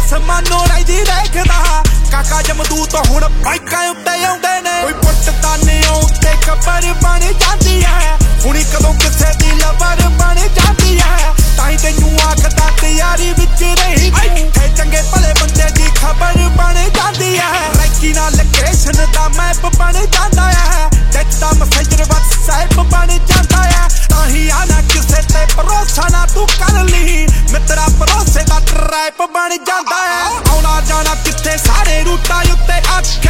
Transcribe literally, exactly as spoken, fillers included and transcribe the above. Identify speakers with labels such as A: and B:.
A: ਆਸਮਾਨੋਂ ਰਹਿੰਦੀ ਦੇਖਦਾ ਕਾਕਾ ਜਮਦੂਤ ਹੁਣ ਬਾਈਕਾਂ ਉੱਤੇ ਆਉਂਦੇ ਨੇ ਕੋਈ ਪੁੱਟ ਤਾਨਿਆਂ ਉੱਤੇ ਖਬਰ ਬਣ ਜਾਂਦੀ ਹੈ ਹੁਣੀ ਕਦੋਂ ਕਿਸੇ ਦੀ ਲਵਰ ਬਣ ਜਾਂਦੀ ਹੈ ਤਾਂ ਹੀ ਤੈਨੂੰ ਆਖਦਾ ਤਿਆਰੀ ਵਿੱਚ ਰਹੀ ਤੂੰ ਤੇ ਚੰਗੇ ਭਲੇ ਬੰਦੇ ਦੀ